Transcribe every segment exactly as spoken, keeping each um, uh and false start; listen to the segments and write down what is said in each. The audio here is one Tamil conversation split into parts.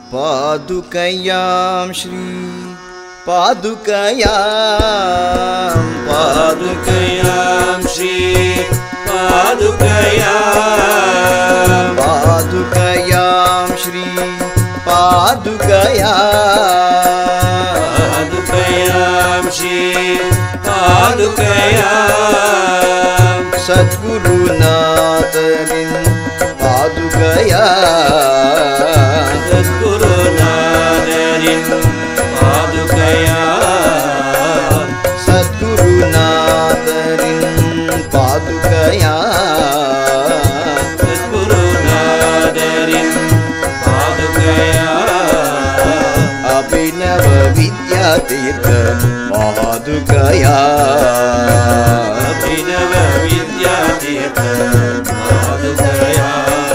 पादुकयां श्री पादुकयां पादुकयां श्री पादुकयां पादुकयां श्री पादुकयां पादुकयां श्री पादुकयां सद्गुरुनाथरिन पादुकयां सद्गुरुनाथरिन पादुकयां सद्गुरुनाथरिन पादुकयां सद्गुरुनाथरिन पादुकयां अभिनव विद्यातीर्थ पादुकयां अभिनव विद्यातीर्थ पादुकयां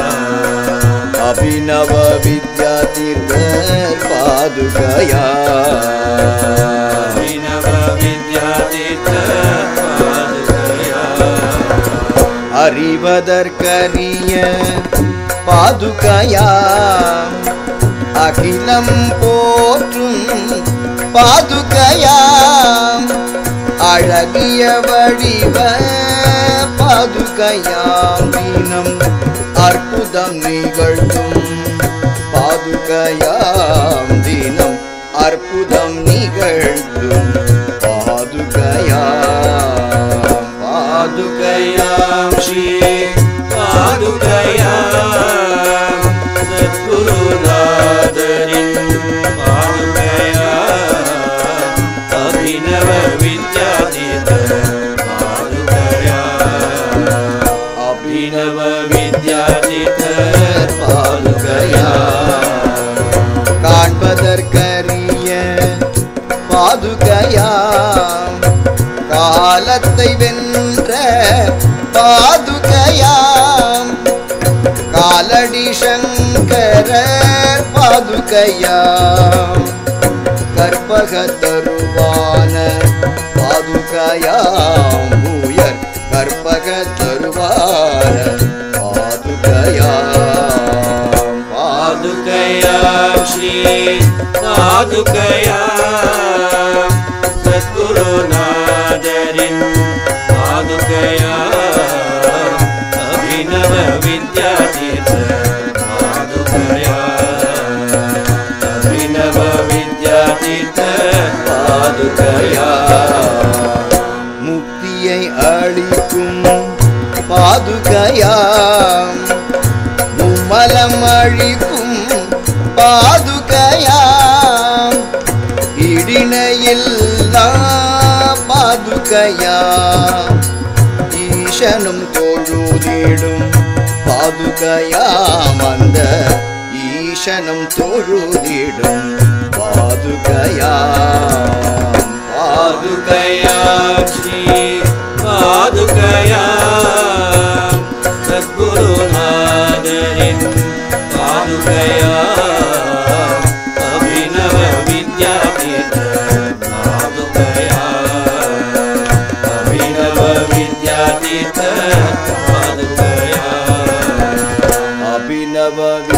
अभिनव विद्यातीर्थ पादुकयां अभिनव विद्यातीर्थ पादुकयां அறிவதற்கரிய பாதுகையா அகிலம் போற்றும் பாதுகையா அழகிய வடிவ பாதுகையாம் தினம் அற்புதம் நிகழ்த்தும் பாதுகையாம் தினம் அற்புதம் நிகழ்த்தும் பாதுகையாம் पादुकयां श्री पादुकयां सद्गुरुनाथरिन पादुकयां अभिनव विद्यातीर्थ पादुकयां अभिनव विद्यातीर्थ पादुकयां காண்பதற்கரிய பாதுகையா காலத்தை வென்ற பாதுகையாம் காலடி சங்கர பாதுகையாம் கற்பக தருவான பாதுகையாம் உயர் கற்பக தருவான பாதுகையாம் पादुकयां श्री पादुकयां सद्गुरुनाथरिन पादुकयां अभिनव विद्यातीर्थ पादुकयां अभिनव विद्यातीर्थ पादुकयां முக்தியை அளிக்கும் பாதுகையாம் மும்மலம் அழிக்கும் பாதுகையாம் இடிணையில்லா பாதுகையாம் ஈசனும் தொழுதிடும் பாதுகையாம் அந்த ஈசனும் தொழுதிடும் பாதுகையாம் पादुकयां श्री पादुकयां सद्गुरुनाथरिन पादुकयां अभिनव विद्यातीर्थ पादुकयां अभिनव विद्यातीर्थ पादुकयां अभिनव